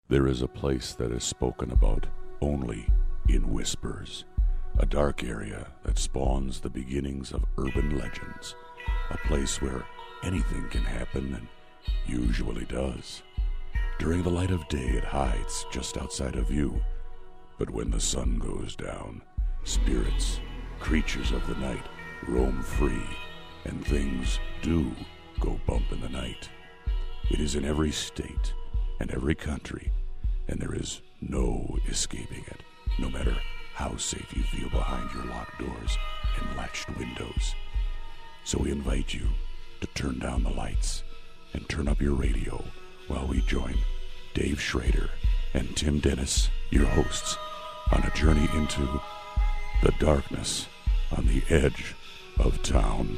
There is a place that is spoken about only in whispers, a dark area that spawns the beginnings of urban legends, a place where anything can happen and usually does. During the light of day, it hides just outside of view, but when the sun goes down, spirits, creatures of the night, roam free, and things do go bump in the night. It is in every state and every country, and there is no escaping it, no matter how safe you feel behind your locked doors and latched windows. So we invite you to turn down the lights and turn up your radio while we join Dave Schrader and Tim Dennis, your hosts, on a journey into the darkness on the edge of town.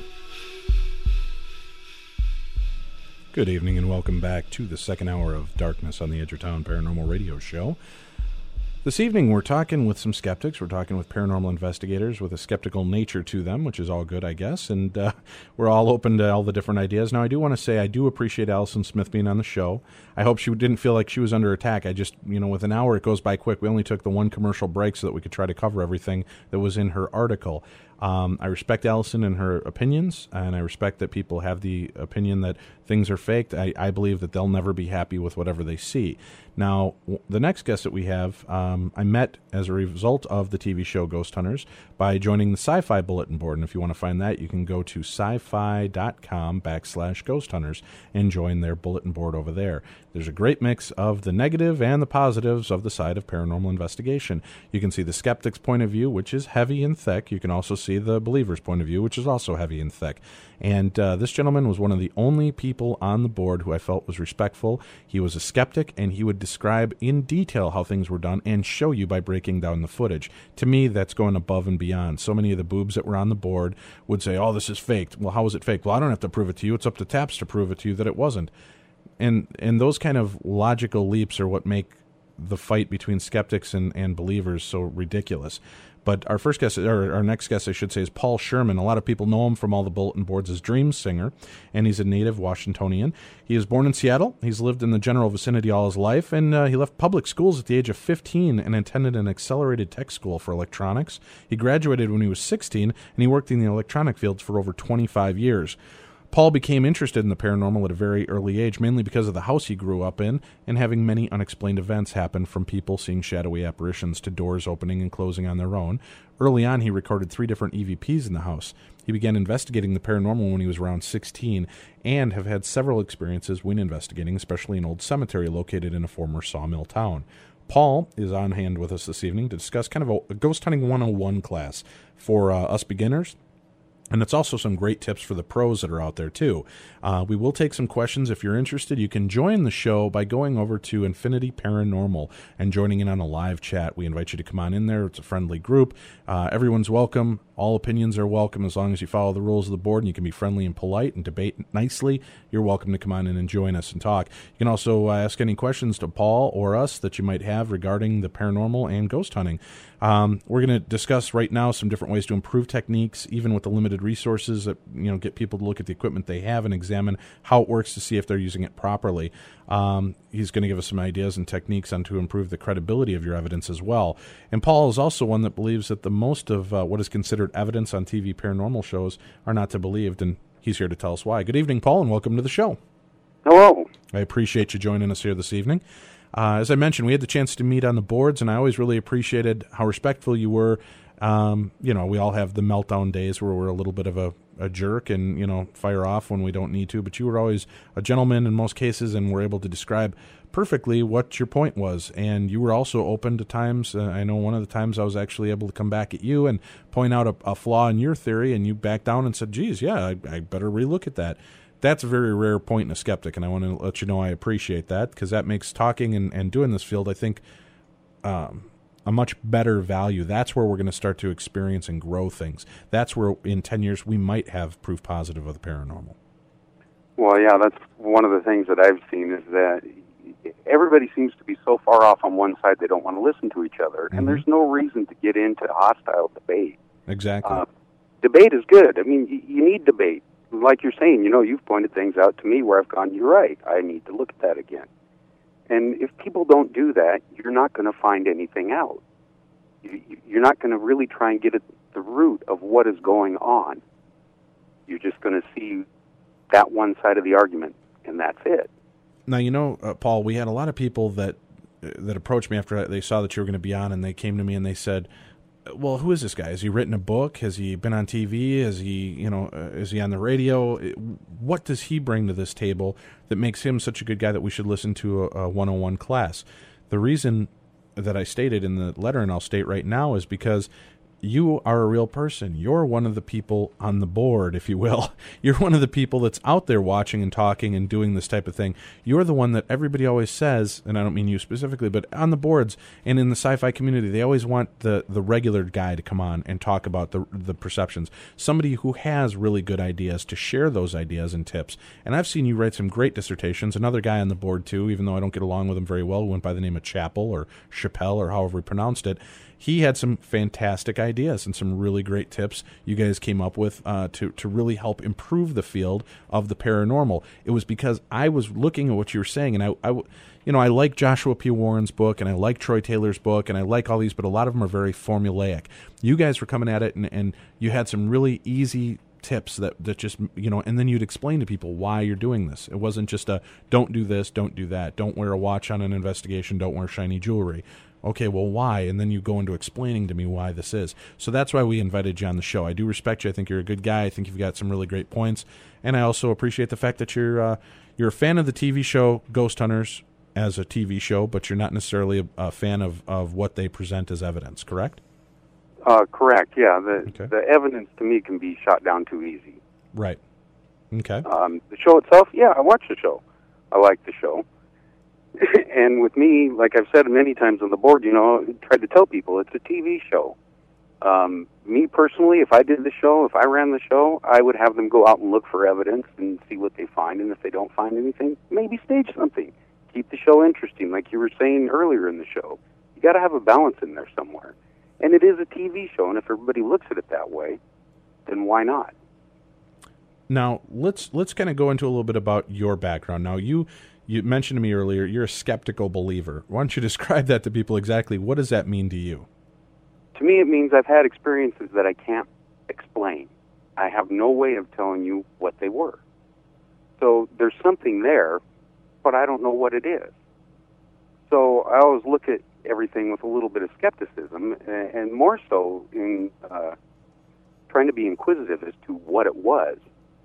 Good evening and welcome back to the second hour of Darkness on the Edge of Town Paranormal Radio Show. This evening we're talking with some skeptics. We're talking with paranormal investigators with a skeptical nature to them, which is all good, I guess, and we're all open to all the different ideas. Now, I do want to say I do appreciate Allison Smith being on the show. I hope she didn't feel like she was under attack. I just, with an hour it goes by quick. We only took the one commercial break so that we could try to cover everything that was in her article. I respect Allison and her opinions, and I respect that people have the opinion that things are faked. I believe that they'll never be happy with whatever they see. Now, the next guest that we have, I met as a result of the TV show Ghost Hunters by joining the Sci-Fi Bulletin Board. And if you want to find that, you can go to sci-fi.com/Ghost Hunters and join their bulletin board over there. There's a great mix of the negative and the positives of the side of paranormal investigation. You can see the skeptic's point of view, which is heavy and thick. You can also see the believer's point of view, which is also heavy and thick. And this gentleman was one of the only people on the board who I felt was respectful. He was a skeptic, and he would describe in detail how things were done and show you by breaking down the footage. To me, that's going above and beyond. So many of the boobs that were on the board would say, oh, this is faked. Well, how is it faked? Well, I don't have to prove it to you. It's up to TAPS to prove it to you that it wasn't. And those kind of logical leaps are what make the fight between skeptics and believers so ridiculous. But our first guest, or our next guest, I should say, is Paul Sherman. A lot of people know him from all the bulletin boards as Dream Singer, and he's a native Washingtonian. He was born in Seattle. He's lived in the general vicinity all his life, and he left public schools at the age of 15 and attended an accelerated tech school for electronics. He graduated when he was 16, and he worked in the electronic fields for over 25 years. Paul became interested in the paranormal at a very early age, mainly because of the house he grew up in and having many unexplained events happen, from people seeing shadowy apparitions to doors opening and closing on their own. Early on, he recorded 3 different EVPs in the house. He began investigating the paranormal when he was around 16 and have had several experiences when investigating, especially an old cemetery located in a former sawmill town. Paul is on hand with us this evening to discuss kind of a ghost hunting 101 class for us beginners. And it's also some great tips for the pros that are out there, too. We will take some questions. If you're interested, you can join the show by going over to Infinity Paranormal and joining in on a live chat. We invite you to come on in there. It's a friendly group. Everyone's welcome. All opinions are welcome as long as you follow the rules of the board and you can be friendly and polite and debate nicely. You're welcome to come on in and join us and talk. You can also ask any questions to Paul or us that you might have regarding the paranormal and ghost hunting. We're going to discuss right now some different ways to improve techniques, even with the limited resources, that get people to look at the equipment they have and examine how it works to see if they're using it properly. He's going to give us some ideas and techniques on to improve the credibility of your evidence as well. And Paul is also one that believes that the most of what is considered evidence on TV paranormal shows are not to be believed, and he's here to tell us why. Good evening, Paul, and welcome to the show. Hello. I appreciate you joining us here this evening. As I mentioned, we had the chance to meet on the boards, and I always really appreciated how respectful you were. We all have the meltdown days where we're a little bit of a jerk and, fire off when we don't need to. But you were always a gentleman in most cases and were able to describe perfectly what your point was. And you were also open to times. I know one of the times I was actually able to come back at you and point out a flaw in your theory, and you backed down and said, geez, yeah, I better relook at that. That's a very rare point in a skeptic, and I want to let you know I appreciate that, because that makes talking and doing this field, I think, a much better value. That's where we're going to start to experience and grow things. That's where in 10 years we might have proof positive of the paranormal. Well, yeah, that's one of the things that I've seen is that everybody seems to be so far off on one side they don't want to listen to each other, and there's no reason to get into hostile debate. Exactly. Debate is good. I mean, you need debate. Like you're saying, you've pointed things out to me where I've gone, you're right, I need to look at that again. And if people don't do that, you're not going to find anything out. You're not going to really try and get at the root of what is going on. You're just going to see that one side of the argument, and that's it. Now, Paul, we had a lot of people that approached me after they saw that you were going to be on, and they came to me and they said, well, who is this guy? Has he written a book? Has he been on TV? Is he on the radio? What does he bring to this table that makes him such a good guy that we should listen to a 101 class? The reason that I stated in the letter, and I'll state right now, is because you are a real person. You're one of the people on the board, if you will. You're one of the people that's out there watching and talking and doing this type of thing. You're the one that everybody always says, and I don't mean you specifically, but on the boards and in the sci-fi community, they always want the regular guy to come on and talk about the perceptions. Somebody who has really good ideas to share those ideas and tips. And I've seen you write some great dissertations. Another guy on the board, too, even though I don't get along with him very well, who went by the name of Chappell or Chappelle or however we pronounced it. He had some fantastic ideas and some really great tips you guys came up with to really help improve the field of the paranormal. It was because I was looking at what you were saying, and I like Joshua P. Warren's book, and I like Troy Taylor's book, and I like all these, but a lot of them are very formulaic. You guys were coming at it, and you had some really easy tips that just, and then you'd explain to people why you're doing this. It wasn't just a, don't do this, don't do that, don't wear a watch on an investigation, don't wear shiny jewelry. Okay, well, why? And then you go into explaining to me why this is. So that's why we invited you on the show. I do respect you. I think you're a good guy. I think you've got some really great points. And I also appreciate the fact that you're a fan of the TV show Ghost Hunters as a TV show, but you're not necessarily a fan of what they present as evidence, correct? Correct, yeah. The evidence to me can be shot down too easy. Right. Okay. The show itself, yeah, I watch the show. I like the show. And with me, like I've said many times on the board, I tried to tell people it's a TV show. Me personally, if I did the show, if I ran the show, I would have them go out and look for evidence and see what they find. And if they don't find anything, maybe stage something. Keep the show interesting, like you were saying earlier in the show. You got to have a balance in there somewhere. And it is a TV show, and if everybody looks at it that way, then why not? Now, let's kind of go into a little bit about your background. Now, you mentioned to me earlier, you're a skeptical believer. Why don't you describe that to people exactly? What does that mean to you? To me, it means I've had experiences that I can't explain. I have no way of telling you what they were. So there's something there, but I don't know what it is. So I always look at everything with a little bit of skepticism, and more so in trying to be inquisitive as to what it was.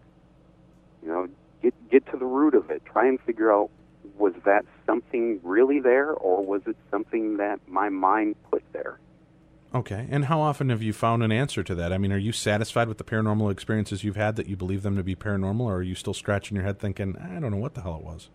Get to the root of it. Try and figure out, was that something really there, or was it something that my mind put there? Okay, and how often have you found an answer to that? I mean, are you satisfied with the paranormal experiences you've had that you believe them to be paranormal, or are you still scratching your head thinking, I don't know what the hell it was?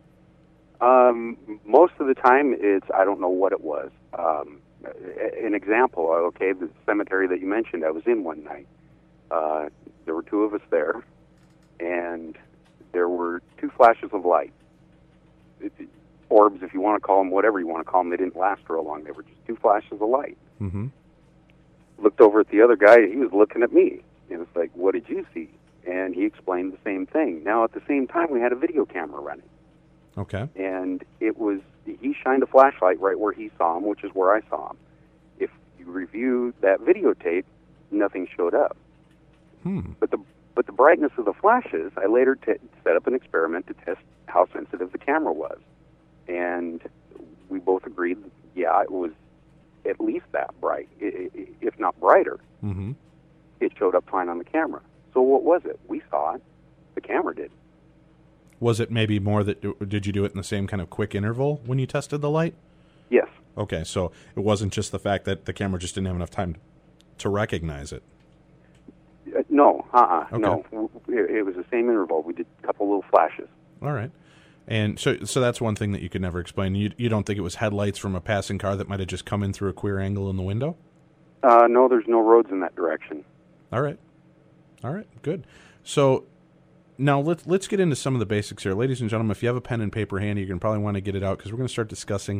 Most of the time, it's I don't know what it was. An example, okay, the cemetery that you mentioned, I was in one night. There were two of us there, and there were two flashes of light. Orbs, if you want to call them, whatever you want to call them. They didn't last real long. They were just two flashes of light. Mm-hmm. Looked over at the other guy, he was looking at me. It was like, what did you see? And he explained the same thing. Now, at the same time, we had a video camera running. Okay. And he shined a flashlight right where he saw him, which is where I saw him. If you review that videotape, nothing showed up. But the brightness of the flashes, I later set up an experiment to test how sensitive the camera was. And we both agreed, yeah, it was at least that bright, if not brighter. Mm-hmm. It showed up fine on the camera. So what was it? We saw it. The camera did. Was it maybe more that, did you do it in the same kind of quick interval when you tested the light? Yes. Okay, so it wasn't just the fact that the camera just didn't have enough time to recognize it. No, Okay. No. It was the same interval. We did a couple little flashes. All right. And so that's one thing that you could never explain. You don't think it was headlights from a passing car that might have just come in through a queer angle in the window? No, there's no roads in that direction. All right, good. So now let's get into some of the basics here. Ladies and gentlemen, if you have a pen and paper handy, you're going to probably want to get it out because we're going to start discussing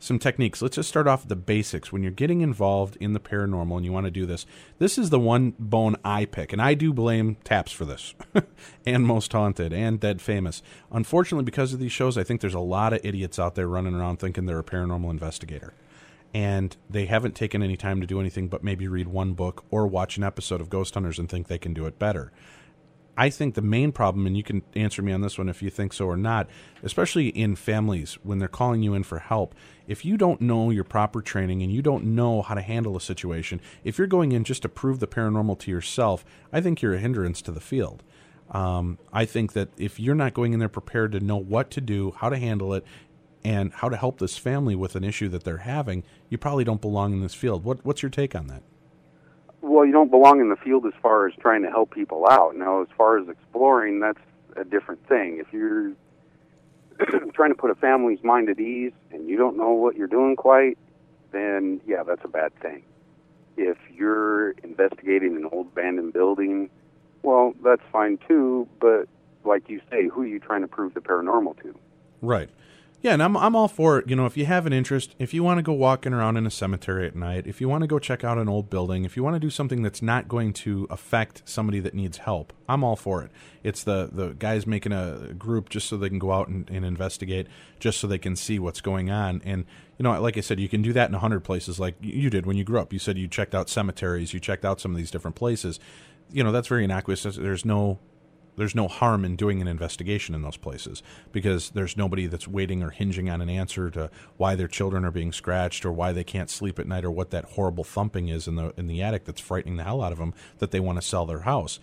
some techniques. Let's just start off with the basics. When you're getting involved in the paranormal and you want to do this, this is the one bone I pick, and I do blame TAPS for this, and Most Haunted, and Dead Famous. Unfortunately, because of these shows, I think there's a lot of idiots out there running around thinking they're a paranormal investigator, and they haven't taken any time to do anything but maybe read one book or watch an episode of Ghost Hunters and think they can do it better. I think the main problem, and you can answer me on this one if you think so or not, especially in families when they're calling you in for help, if you don't know your proper training and you don't know how to handle a situation, if you're going in just to prove the paranormal to yourself, I think you're a hindrance to the field. I think that if you're not going in there prepared to know what to do, how to handle it, and how to help this family with an issue that they're having, you probably don't belong in this field. What's your take on that? Well, you don't belong in the field as far as trying to help people out. Now, as far as exploring, that's a different thing. If you're trying to put a family's mind at ease and you don't know what you're doing quite, then, yeah, that's a bad thing. If you're investigating an old abandoned building, well, that's fine too, but like you say, who are you trying to prove the paranormal to? Right. Yeah, and I'm all for it. You know, if you have an interest, if you want to go walking around in a cemetery at night, if you want to go check out an old building, if you want to do something that's not going to affect somebody that needs help, I'm all for it. It's the guys making a group just so they can go out and investigate, just so they can see what's going on. And, you know, like I said, you can do that in 100 places like you did when you grew up. You said you checked out cemeteries, you checked out some of these different places. You know, that's very innocuous. There's no harm in doing an investigation in those places because there's nobody that's waiting or hinging on an answer to why their children are being scratched or why they can't sleep at night or what that horrible thumping is in the attic that's frightening the hell out of them that they want to sell their house.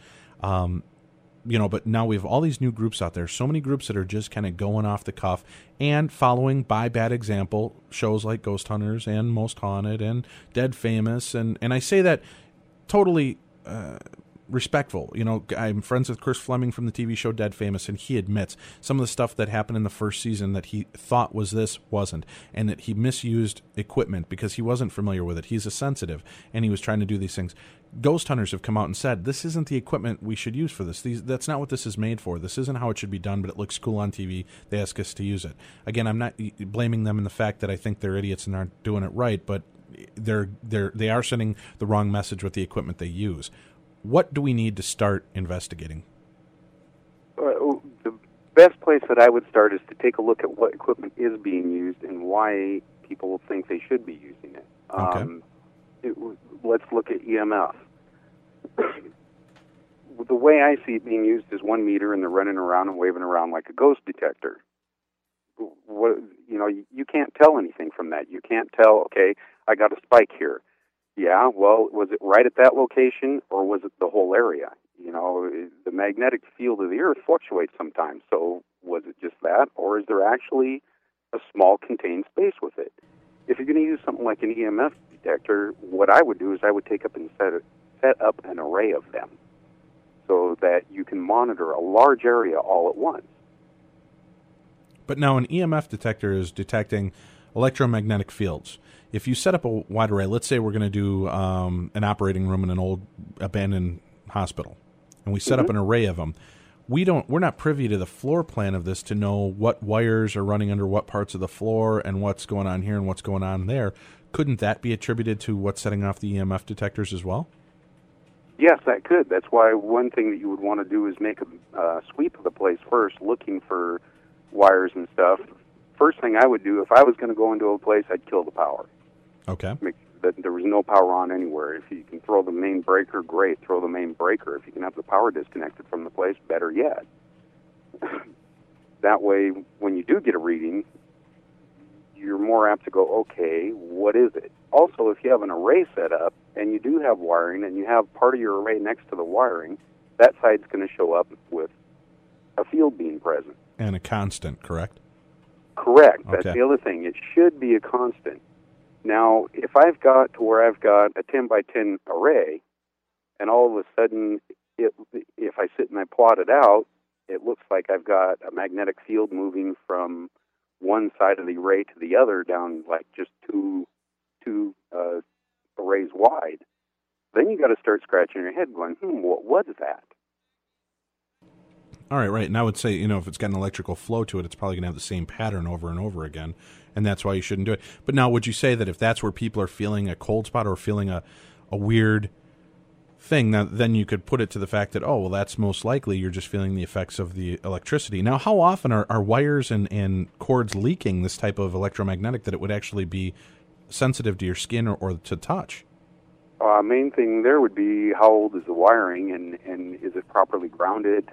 You know, but now we have all these new groups out there, so many groups that are just kind of going off the cuff and following by bad example shows like Ghost Hunters and Most Haunted and Dead Famous. And I say that totally respectful. You know, I'm friends with Chris Fleming from the TV show Dead Famous, and he admits some of the stuff that happened in the first season that he thought was this wasn't, and that he misused equipment because he wasn't familiar with it. He's a sensitive, and he was trying to do these things. Ghost Hunters have come out and said, this isn't the equipment we should use for this. That's not what this is made for. This isn't how it should be done, but it looks cool on TV. They ask us to use it. Again, I'm not blaming them in the fact that I think they're idiots and aren't doing it right, but they are sending the wrong message with the equipment they use. What do we need to start investigating? The best place that I would start is to take a look at what equipment is being used and why people think they should be using it. Okay. Let's look at EMF. The way I see it being used is 1 meter, and they're running around and waving around like a ghost detector. You can't tell anything from that. You can't tell, okay, I got a spike here. Yeah, well, was it right at that location, or was it the whole area? You know, the magnetic field of the Earth fluctuates sometimes, so was it just that, or is there actually a small contained space with it? If you're going to use something like an EMF detector, what I would do is I would take up and set up an array of them so that you can monitor a large area all at once. But now an EMF detector is detecting electromagnetic fields. If you set up a wide array, let's say we're going to do an operating room in an old abandoned hospital, and we set up an array of them. We're not privy to the floor plan of this to know what wires are running under what parts of the floor and what's going on here and what's going on there. Couldn't that be attributed to what's setting off the EMF detectors as well? Yes, that could. That's why one thing that you would want to do is make a sweep of the place first, looking for wires and stuff. First thing I would do, if I was going to go into a place, I'd kill the power. Okay. Make that there was no power on anywhere. If you can throw the main breaker, great. Throw the main breaker. If you can have the power disconnected from the place, better yet. That way, when you do get a reading, you're more apt to go, okay, what is it? Also, if you have an array set up and you do have wiring and you have part of your array next to the wiring, that side's going to show up with a field being present. And a constant, correct? Correct. Okay. That's the other thing. It should be a constant. Now, if I've got to where I've got a 10 by 10 array, and all of a sudden, if I sit and I plot it out, it looks like I've got a magnetic field moving from one side of the array to the other down like just two arrays wide, then you got to start scratching your head going, what was that? All right. And I would say, if it's got an electrical flow to it, it's probably going to have the same pattern over and over again. and that's why you shouldn't do it. But now, would you say that if that's where people are feeling a cold spot or feeling a weird thing, then you could put it to the fact that, oh, well, that's most likely you're just feeling the effects of the electricity. Now, how often are wires and cords leaking this type of electromagnetic that it would actually be sensitive to your skin or to touch? Main thing there would be how old is the wiring, and is it properly grounded?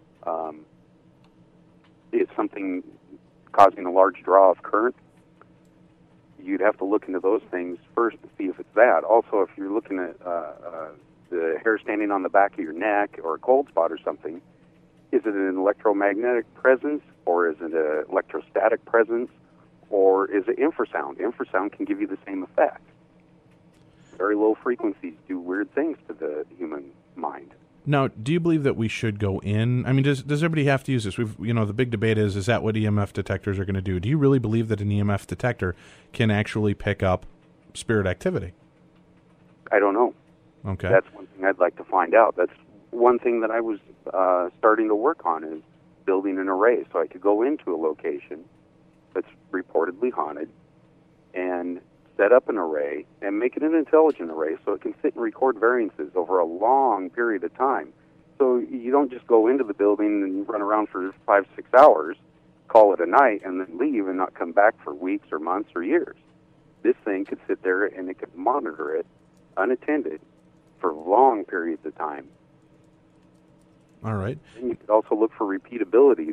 Is something causing a large draw of current? You'd have to look into those things first to see if it's that. Also, if you're looking at the hair standing on the back of your neck or a cold spot or something, is it an electromagnetic presence, or is it an electrostatic presence, or is it infrasound? Infrasound can give you the same effect. Very low frequencies do weird things to the human mind. Now, do you believe that we should go in? I mean, does everybody have to use this? The big debate is that what EMF detectors are going to do? Do you really believe that an EMF detector can actually pick up spirit activity? I don't know. Okay. That's one thing I'd like to find out. That's one thing that I was starting to work on, is building an array so I could go into a location that's reportedly haunted and set up an array and make it an intelligent array so it can sit and record variances over a long period of time. So you don't just go into the building and run around for 5-6 hours, call it a night, and then leave and not come back for weeks or months or years. This thing could sit there and it could monitor it unattended for long periods of time. All right. And you could also look for repeatability.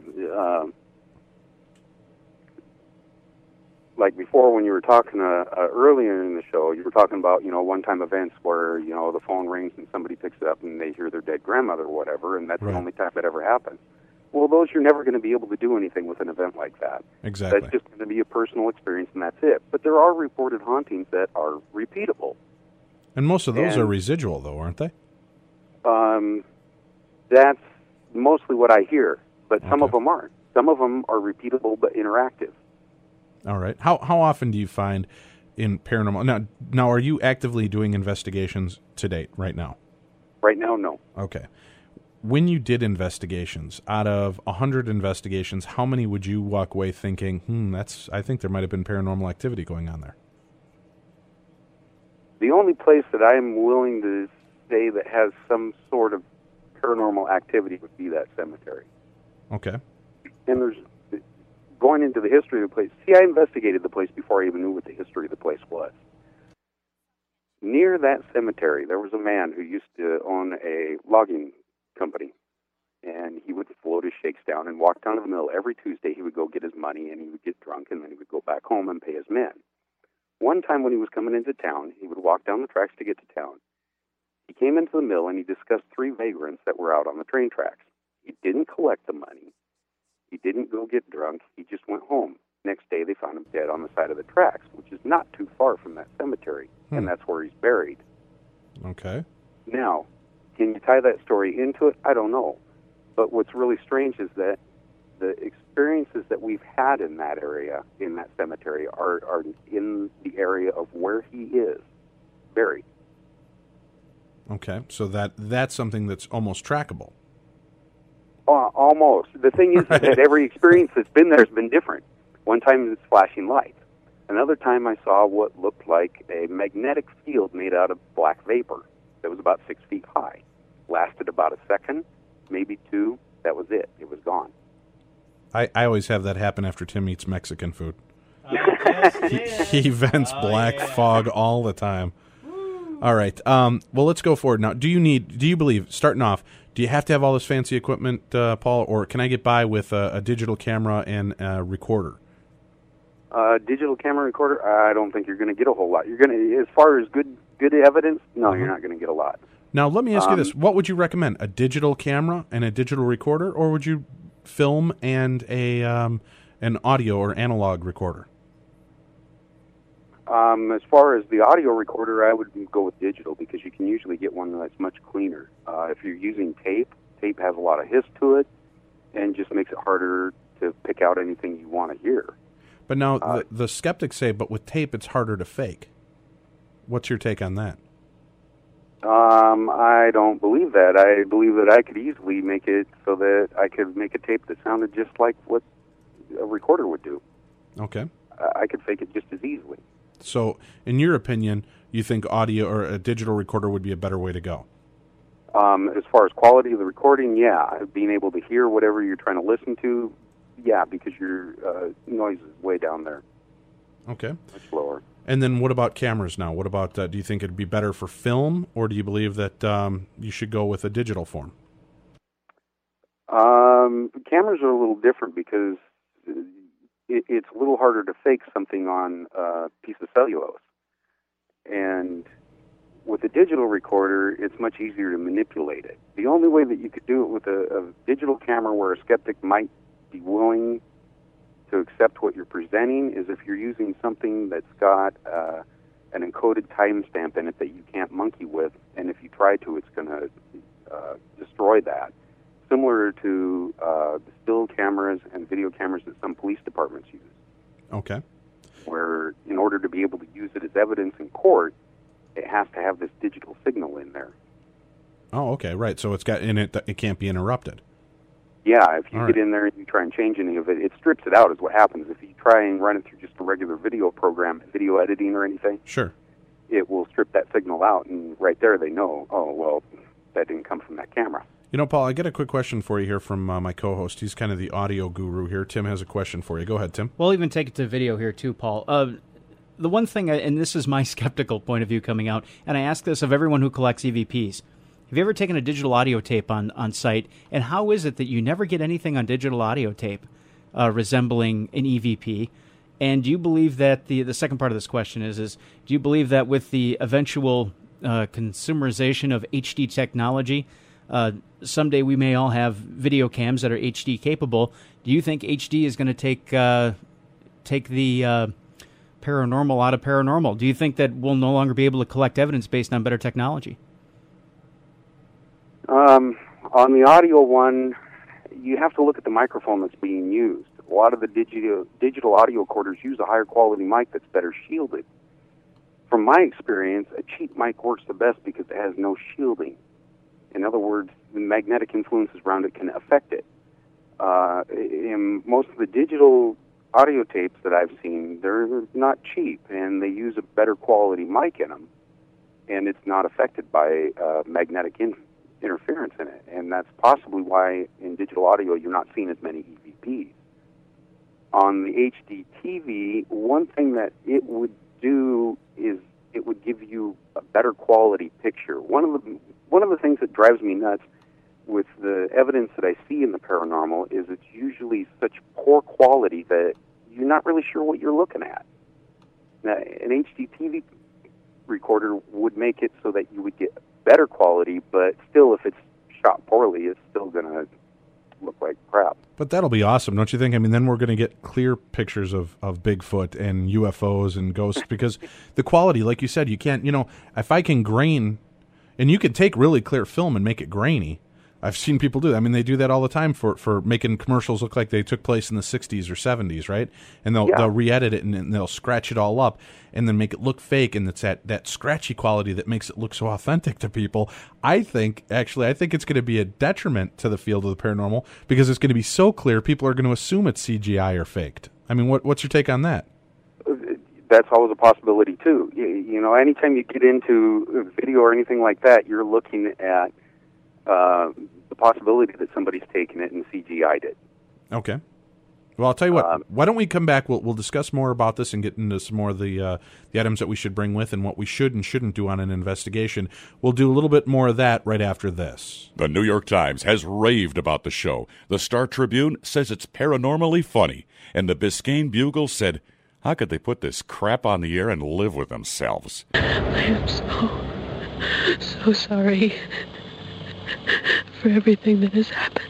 Like before, when you were talking earlier in the show, you were talking about, one-time events where, the phone rings and somebody picks it up and they hear their dead grandmother or whatever, and that's right. The only time that ever happens. Well, those, you're never going to be able to do anything with an event like that. Exactly. That's just going to be a personal experience, and that's it. But there are reported hauntings that are repeatable. And most of those are residual, though, aren't they? That's mostly what I hear, but some Okay. of them aren't. Some of them are repeatable but interactive. All right. How often do you find in paranormal? Now, are you actively doing investigations to date right now? Right now, no. Okay. When you did investigations, out of 100 investigations, how many would you walk away thinking, I think there might have been paranormal activity going on there? The only place that I'm willing to say that has some sort of paranormal activity would be that cemetery. Okay. And there's, going into the history of the place, I investigated the place before I even knew what the history of the place was. Near that cemetery, there was a man who used to own a logging company, and he would float his shakes down and walk down to the mill. Every Tuesday he would go get his money, and he would get drunk, and then he would go back home and pay his men. One time when he was coming into town, he would walk down the tracks to get to town. He came into the mill and he discussed 3 vagrants that were out on the train tracks. He didn't collect the money. He didn't go get drunk. He just went home. Next day they found him dead on the side of the tracks, which is not too far from that cemetery, and that's where he's buried. Okay. Now, can you tie that story into it? I don't know. But what's really strange is that the experiences that we've had in that area, in that cemetery, are in the area of where he is buried. Okay, so that's something that's almost trackable. Almost. The thing is that every experience that's been there has been different. One time it's flashing lights. Another time I saw what looked like a magnetic field made out of black vapor that was about 6 feet high. Lasted about a second, maybe 2. That was it. It was gone. I always have that happen after Tim eats Mexican food. He vents black fog all the time. All right. Well, let's go forward now. Do you believe, starting off, do you have to have all this fancy equipment, Paul, or can I get by with a digital camera and a recorder? Digital camera recorder, I don't think you're going to get a whole lot. You're going to, as far as good evidence, no, you're not going to get a lot. Now, let me ask you this. What would you recommend, a digital camera and a digital recorder, or would you film and an audio or analog recorder? As far as the audio recorder, I would go with digital because you can usually get one that's much cleaner. If you're using tape has a lot of hiss to it and just makes it harder to pick out anything you want to hear. But now the skeptics say, but with tape it's harder to fake. What's your take on that? I don't believe that. I believe that I could easily make it so that I could make a tape that sounded just like what a recorder would do. Okay. I could fake it just as easily. So, in your opinion, you think audio or a digital recorder would be a better way to go? As far as quality of the recording, yeah. Being able to hear whatever you're trying to listen to, yeah, because your noise is way down there. Okay. Much lower. And then what about cameras now? What about, do you think it'd be better for film, or do you believe that you should go with a digital form? Cameras are a little different because it's a little harder to fake something on a piece of cellulose. And with a digital recorder, it's much easier to manipulate it. The only way that you could do it with a digital camera where a skeptic might be willing to accept what you're presenting is if you're using something that's got an encoded timestamp in it that you can't monkey with, and if you try to, it's going to destroy that. Similar to the still cameras and video cameras that some police departments use. Okay. Where in order to be able to use it as evidence in court, it has to have this digital signal in there. Oh, okay, right. So it's got in it that it can't be interrupted. Yeah, if you All get right. in there and you try and change any of it, it strips it out is what happens. If you try and run it through just a regular video program, video editing or anything, Sure. it will strip that signal out, and right there they know, oh, well, that didn't come from that camera. You know, Paul, I get a quick question for you here from my co-host. He's kind of the audio guru here. Tim has a question for you. Go ahead, Tim. We'll even take it to video here too, Paul. The one thing, and this is my skeptical point of view coming out, and I ask this of everyone who collects EVPs. Have you ever taken a digital audio tape on site, and how is it that you never get anything on digital audio tape resembling an EVP? And do you believe that, the second part of this question is do you believe that with the eventual consumerization of HD technology, someday we may all have video cams that are HD capable? Do you think HD is going to take the paranormal out of paranormal? Do you think that we'll no longer be able to collect evidence based on better technology? On the audio one, you have to look at the microphone that's being used. A lot of the digital audio recorders use a higher quality mic that's better shielded. From my experience, a cheap mic works the best because it has no shielding. In other words, the magnetic influences around it can affect it. In most of the digital audio tapes that I've seen, they're not cheap, and they use a better quality mic in them, and it's not affected by magnetic interference in it. And that's possibly why in digital audio you're not seeing as many EVPs. On the HD TV, one thing that it would do is it would give you a better quality picture. One of the things that drives me nuts with the evidence that I see in the paranormal is it's usually such poor quality that you're not really sure what you're looking at. Now, an HD TV recorder would make it so that you would get better quality, but still, if it's shot poorly, it's still going to look like crap. But that'll be awesome, don't you think? I mean, then we're going to get clear pictures of Bigfoot and UFOs and ghosts because the quality, like you said, you can't, if I can grain, and you can take really clear film and make it grainy. I've seen people do that. I mean, they do that all the time for making commercials look like they took place in the 60s or 70s, right? And they'll re-edit it and they'll scratch it all up and then make it look fake, and it's that scratchy quality that makes it look so authentic to people. I think it's going to be a detriment to the field of the paranormal because it's going to be so clear, people are going to assume it's CGI or faked. I mean, what's your take on that? That's always a possibility, too. Anytime you get into video or anything like that, you're looking at the possibility that somebody's taken it and CGI'd it. Okay. Well, I'll tell you what. Why don't we come back? We'll discuss more about this and get into some more of the items that we should bring with and what we should and shouldn't do on an investigation. We'll do a little bit more of that right after this. The New York Times has raved about the show. The Star Tribune says it's paranormally funny. And the Biscayne Bugle said, how could they put this crap on the air and live with themselves? I am so sorry for everything that has happened.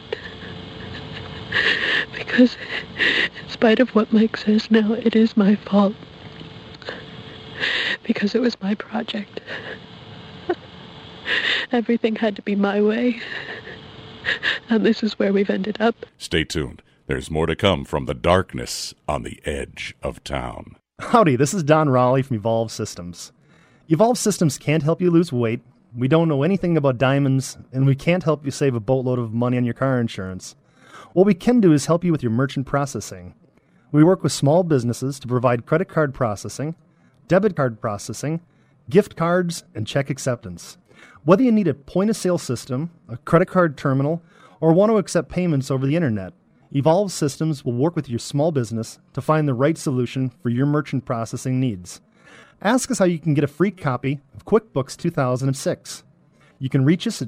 Because in spite of what Mike says now, it is my fault. Because it was my project. Everything had to be my way. And this is where we've ended up. Stay tuned. There's more to come from the darkness on the edge of town. Howdy, this is Don Raleigh from Evolve Systems. Evolve Systems can't help you lose weight. We don't know anything about diamonds, and we can't help you save a boatload of money on your car insurance. What we can do is help you with your merchant processing. We work with small businesses to provide credit card processing, debit card processing, gift cards, and check acceptance. Whether you need a point-of-sale system, a credit card terminal, or want to accept payments over the internet, Evolve Systems will work with your small business to find the right solution for your merchant processing needs. Ask us how you can get a free copy of QuickBooks 2006. You can reach us at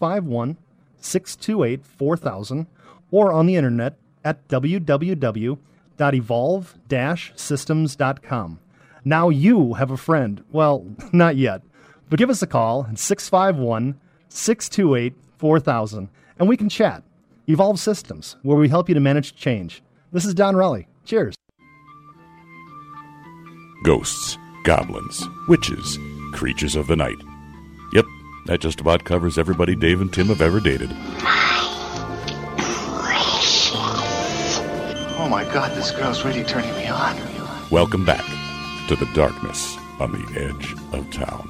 651-628-4000 or on the internet at www.evolve-systems.com. Now you have a friend. Well, not yet. But give us a call at 651-628-4000 and we can chat. Evolve Systems, where we help you to manage change. This is Don Raleigh. Cheers. Ghosts, goblins, witches, creatures of the night. Yep, that just about covers everybody Dave and Tim have ever dated. Oh my God, this girl's really turning me on. Welcome back to the darkness on the edge of town.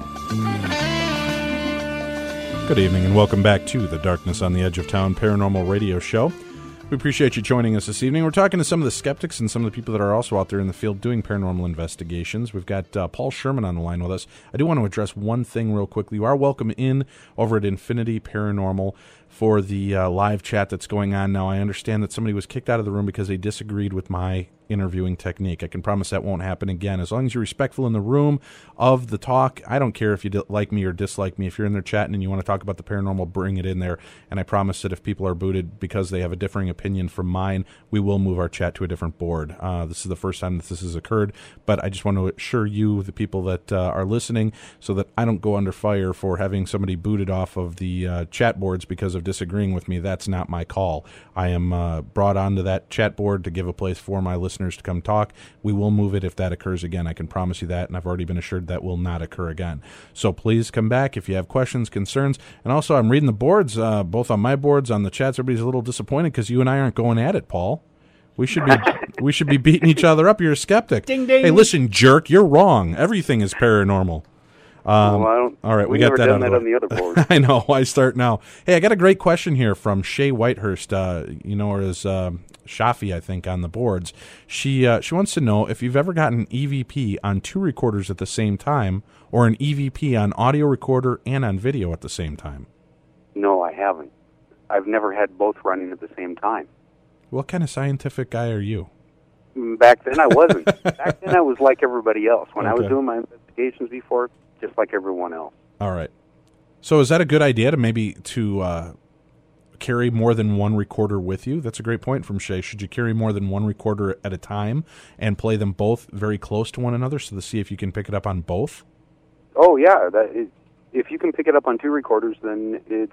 Good evening and welcome back to the Darkness on the Edge of Town Paranormal Radio Show. We appreciate you joining us this evening. We're talking to some of the skeptics and some of the people that are also out there in the field doing paranormal investigations. We've got Paul Sherman on the line with us. I do want to address one thing real quickly. You are welcome in over at Infinity Paranormal for the live chat that's going on now. I understand that somebody was kicked out of the room because they disagreed with my interviewing technique. I can promise that won't happen again. As long as you're respectful in the room of the talk, I don't care if you like me or dislike me. If you're in there chatting and you want to talk about the paranormal, bring it in there. And I promise that if people are booted because they have a differing opinion from mine, we will move our chat to a different board. This is the first time that this has occurred, but I just want to assure you, the people that are listening, so that I don't go under fire for having somebody booted off of the chat boards because of disagreeing with me. That's not my call. I am brought onto that chat board to give a place for my listeners to come talk. We will move it if that occurs again. I can promise you that, and I've already been assured that will not occur again. So please come back if you have questions, concerns, and also I'm reading the boards, both on my boards, on the chats. Everybody's a little disappointed because you and I aren't going at it, Paul. We should be beating each other up. You're a skeptic. Ding, ding. Hey, listen, jerk, you're wrong. Everything is paranormal. All right, we got that out of the way. On the other board. I know. Why start now? Hey, I got a great question here from Shay Whitehurst. You know her as Shafi, I think, on the boards. She wants to know if you've ever gotten an EVP on two recorders at the same time, or an EVP on audio recorder and on video at the same time. No, I haven't. I've never had both running at the same time. What kind of scientific guy are you? Back then I wasn't. Back then I was like everybody else. When I was Okay. doing my investigations before, just like everyone else. All right. So is that a good idea to maybe carry more than one recorder with you? That's a great point from Shay. Should you carry more than one recorder at a time and play them both very close to one another so to see if you can pick it up on both? Oh, yeah. If you can pick it up on two recorders, then it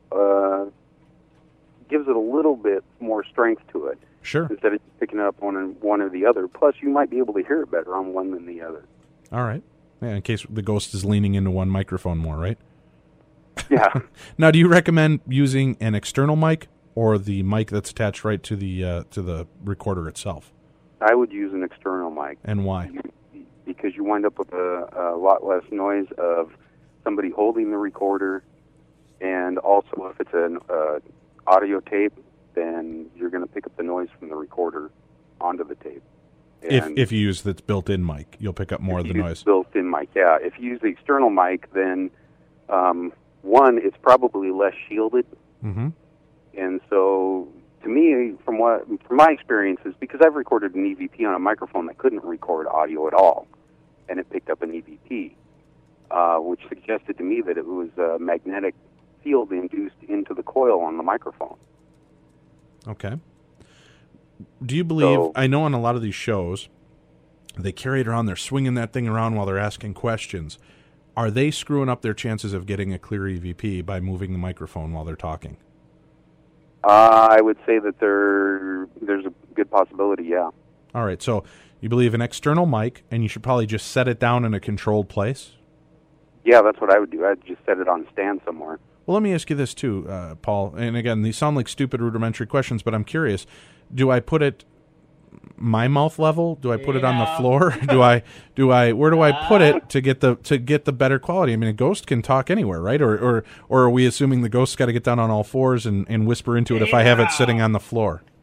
gives it a little bit more strength to it. Sure. Instead of picking it up on one or the other. Plus, you might be able to hear it better on one than the other. All right. Yeah, in case the ghost is leaning into one microphone more, right? Yeah. Now, do you recommend using an external mic or the mic that's attached right to the recorder itself? I would use an external mic. And why? Because you wind up with a lot less noise of somebody holding the recorder, and also if it's an audio tape, then you're going to pick up the noise from the recorder onto the tape. And If you use the built-in mic, you'll pick up more of the noise. Built-in mic, yeah. If you use the external mic, then one, it's probably less shielded, Mm-hmm. and so to me, from my experiences, because I've recorded an EVP on a microphone that couldn't record audio at all, and it picked up an EVP, which suggested to me that it was a magnetic field induced into the coil on the microphone. Okay. Do you believe, So- I know on a lot of these shows, they carry it around, they're swinging that thing around while they're asking questions. Are they screwing up their chances of getting a clear EVP by moving the microphone while they're talking? I would say that there's a good possibility, yeah. All right, so you believe an external mic, and you should probably just set it down in a controlled place? Yeah, that's what I would do. I'd just set it on a stand somewhere. Well, let me ask you this too, Paul. And again, these sound like stupid, rudimentary questions, but I'm curious. Do I put it my mouth level? Do I put it on the floor? Where do I put it to get the better quality? I mean, a ghost can talk anywhere, right? Or are we assuming the ghost's got to get down on all fours and whisper into it if I have it sitting on the floor?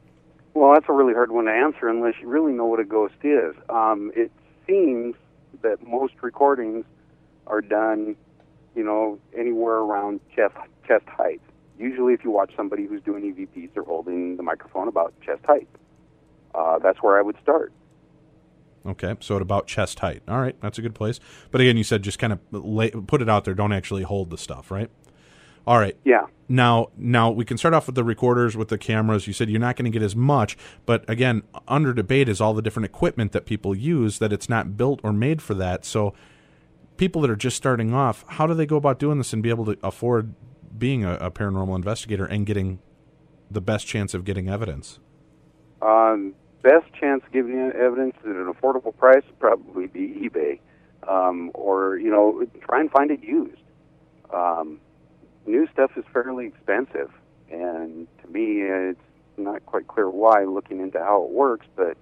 Well, that's a really hard one to answer unless you really know what a ghost is. It seems that most recordings are done, anywhere around chest height. Usually if you watch somebody who's doing EVPs, they're holding the microphone about chest height. That's where I would start. Okay, so at about chest height. All right, that's a good place. But again, you said just kind of put it out there. Don't actually hold the stuff, right? All right. Yeah. Now we can start off with the recorders, with the cameras. You said you're not going to get as much, but again, under debate is all the different equipment that people use, that it's not built or made for that. So people that are just starting off, how do they go about doing this and be able to afford being a paranormal investigator and getting the best chance of getting evidence? Best chance of giving you evidence at an affordable price would probably be eBay, or try and find it used. New stuff is fairly expensive, and to me, it's not quite clear why. Looking into how it works, but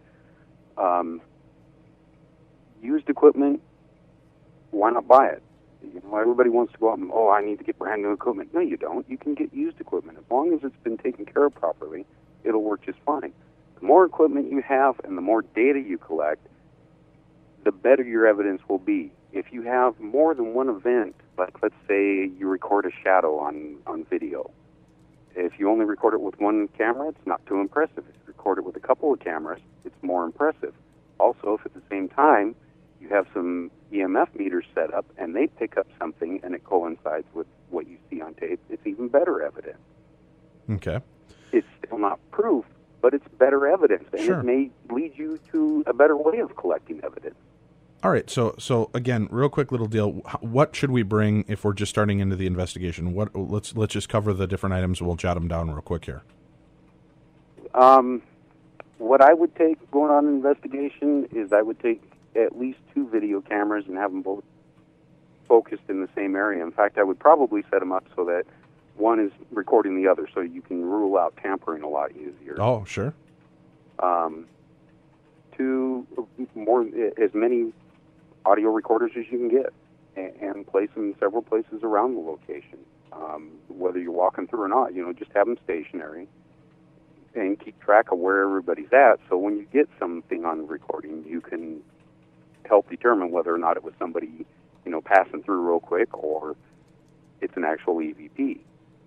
used equipment, why not buy it? Everybody wants to go out and I need to get brand new equipment. No, you don't. You can get used equipment as long as it's been taken care of properly. It'll work just fine. The more equipment you have and the more data you collect, the better your evidence will be. If you have more than one event, like let's say you record a shadow on video, if you only record it with one camera, it's not too impressive. If you record it with a couple of cameras, it's more impressive. Also, if at the same time you have some EMF meters set up and they pick up something and it coincides with what you see on tape, it's even better evidence. Okay. It's still not proof, but it's better evidence, and Sure. It may lead you to a better way of collecting evidence. All right, so again, real quick little deal. What should we bring if we're just starting into the investigation? Let's just cover the different items. We'll jot them down real quick here. What I would take going on an investigation is I would take at least 2 video cameras and have them both focused in the same area. In fact, I would probably set them up so that one is recording the other, so you can rule out tampering a lot easier. Oh, sure. 2 more, as many audio recorders as you can get, and place them in several places around the location. Whether you're walking through or not, just have them stationary and keep track of where everybody's at. So when you get something on recording, you can help determine whether or not it was somebody, passing through real quick or it's an actual EVP.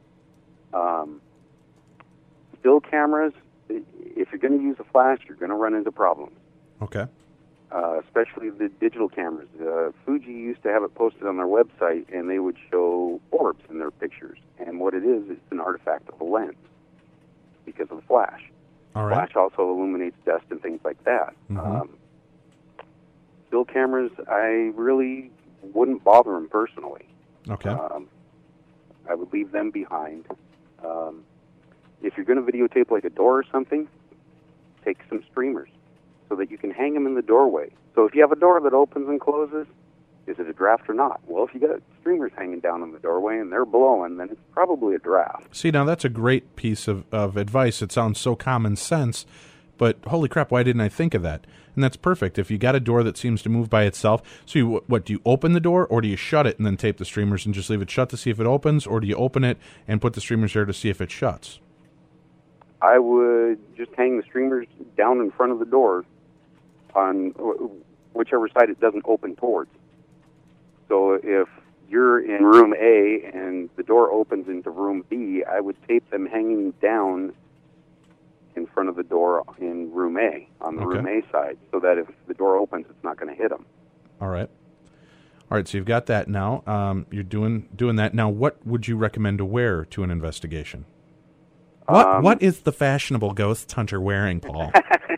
Still cameras, if you're going to use a flash, you're going to run into problems. Okay. Especially the digital cameras. Fuji used to have it posted on their website, and they would show orbs in their pictures. And what it is, it's an artifact of the lens because of the flash. All right. Flash also illuminates dust and things like that. Mm-hmm. Still cameras, I really wouldn't bother them personally. Okay. I would leave them behind. If you're going to videotape like a door or something, take some streamers so that you can hang them in the doorway. So if you have a door that opens and closes, is it a draft or not? Well, if you got streamers hanging down in the doorway and they're blowing, then it's probably a draft. See, now that's a great piece of advice. It sounds so common sense, but holy crap, why didn't I think of that? And that's perfect. If you got a door that seems to move by itself, so do you open the door or do you shut it and then tape the streamers and just leave it shut to see if it opens, or do you open it and put the streamers there to see if it shuts? I would just hang the streamers down in front of the door on whichever side it doesn't open towards. So if you're in room A and the door opens into room B, I would tape them hanging down in front of the door in room A, on the room A side, so that if the door opens, it's not going to hit them. All right. All right, so you've got that now. You're doing that. Now, what would you recommend to wear to an investigation? What is the fashionable ghost hunter wearing, Paul?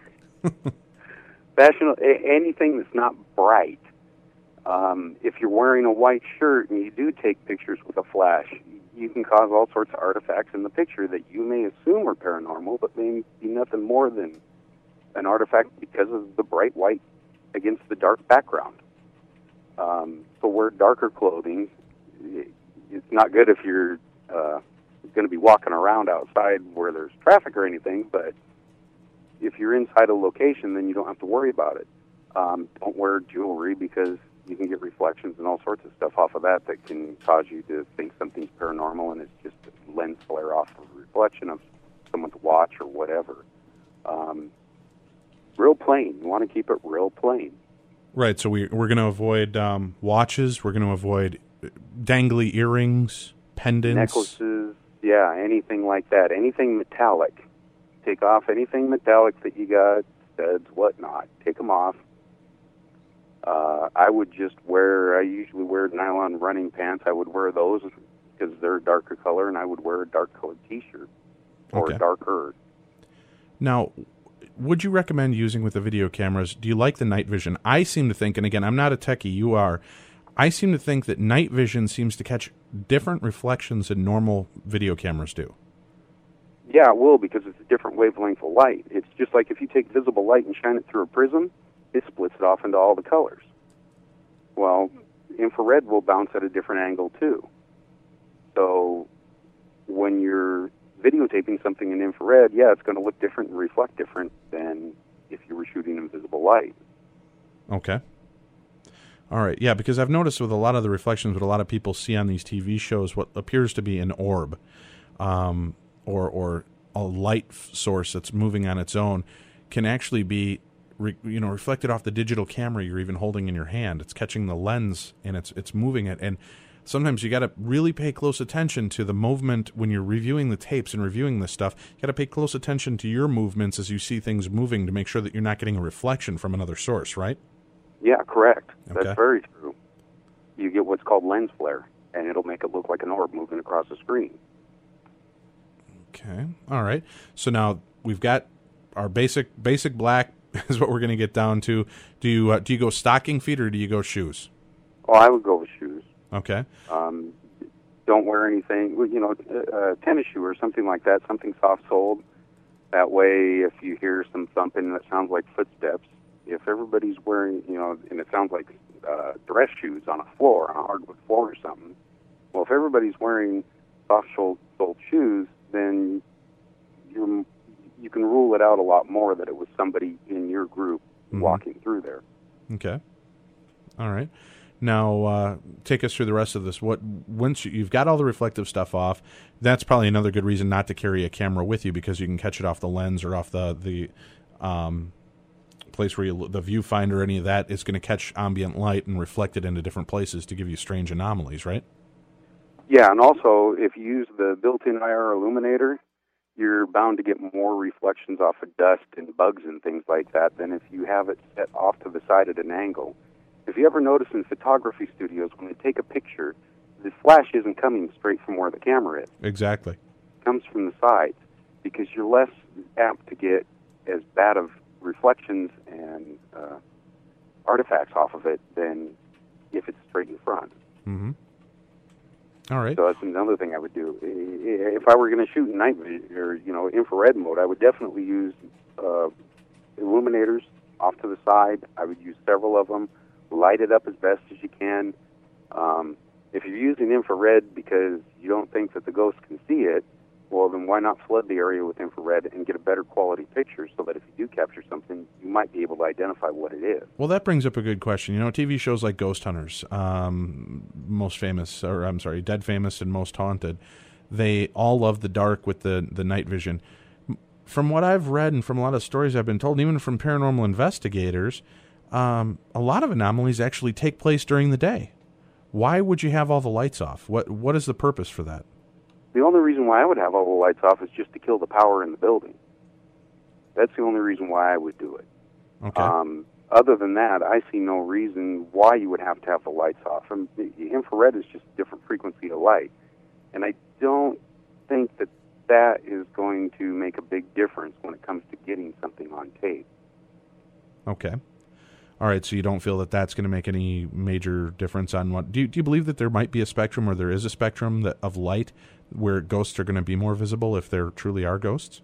Anything that's not bright. If you're wearing a white shirt and you do take pictures with a flash, you can cause all sorts of artifacts in the picture that you may assume are paranormal, but may be nothing more than an artifact because of the bright white against the dark background. So wear darker clothing. It's not good if you're going to be walking around outside where there's traffic or anything, but if you're inside a location, then you don't have to worry about it. Don't wear jewelry because you can get reflections and all sorts of stuff off of that can cause you to think something's paranormal, and it's just a lens flare off of a reflection of someone's watch or whatever. Real plain. You want to keep it real plain. Right, so we're going to avoid watches. We're going to avoid dangly earrings, pendants. Necklaces, yeah, anything like that. Anything metallic. Take off anything metallic that you got, studs, whatnot. Take them off. I usually wear nylon running pants. I would wear those because they're a darker color, and I would wear a dark colored t-shirt or Okay. darker. Now, would you recommend using with the video cameras? Do you like the night vision? I seem to think, and again, I'm not a techie, you are. I seem to think that night vision seems to catch different reflections than normal video cameras do. Yeah, it will, because it's a different wavelength of light. It's just like if you take visible light and shine it through a prism, it splits it off into all the colors. Well, infrared will bounce at a different angle too. So when you're videotaping something in infrared, yeah, it's going to look different and reflect different than if you were shooting in visible light. Okay. All right. Yeah, because I've noticed with a lot of the reflections, what a lot of people see on these TV shows, what appears to be an orb, or a light source that's moving on its own, can actually be reflected off the digital camera you're even holding in your hand. It's catching the lens and it's moving it. And sometimes you got to really pay close attention to the movement when you're reviewing the tapes and reviewing this stuff. You got to pay close attention to your movements as you see things moving to make sure that you're not getting a reflection from another source, right? Yeah, correct. Okay. That's very true. You get what's called lens flare, and it'll make it look like an orb moving across the screen. Okay. All right. So now we've got our basic black is what we're going to get down to. Do you go stocking feet or do you go shoes? Oh, I would go with shoes. Okay. Don't wear anything, a tennis shoe or something like that, something soft-soled. That way, if you hear some thumping that sounds like footsteps, if everybody's wearing, and it sounds like dress shoes on a floor, on a hardwood floor or something, well, if everybody's wearing soft-soled shoes, then you can rule it out a lot more that it was somebody in your group walking through there. Okay. All right. Now, take us through the rest of this. Once you've got all the reflective stuff off, that's probably another good reason not to carry a camera with you, because you can catch it off the lens or off the place where the viewfinder or any of that is going to catch ambient light and reflect it into different places to give you strange anomalies, right? Yeah, and also, if you use the built-in IR illuminator, you're bound to get more reflections off of dust and bugs and things like that than if you have it set off to the side at an angle. If you ever notice in photography studios, when they take a picture, the flash isn't coming straight from where the camera is. Exactly. It comes from the sides, because you're less apt to get as bad of reflections and artifacts off of it than if it's straight in front. Mm-hmm. All right. So that's another thing I would do. If I were going to shoot in night vision or infrared mode, I would definitely use illuminators off to the side. I would use several of them. Light it up as best as you can. If you're using infrared because you don't think that the ghost can see it, well, then why not flood the area with infrared and get a better quality picture so that if you do capture something, you might be able to identify what it is. Well, that brings up a good question. TV shows like Ghost Hunters, Dead Famous and Most Haunted, they all love the dark with the night vision. From what I've read and from a lot of stories I've been told, even from paranormal investigators, a lot of anomalies actually take place during the day. Why would you have all the lights off? What is the purpose for that? The only reason why I would have all the lights off is just to kill the power in the building. That's the only reason why I would do it. Okay. Other than that, I see no reason why you would have to have the lights off. The infrared is just a different frequency of light. And I don't think that is going to make a big difference when it comes to getting something on tape. Okay. All right, so you don't feel that that's going to make any major difference on what... Do you believe that there might be a spectrum, or there is a spectrum of light where ghosts are going to be more visible if there truly are ghosts?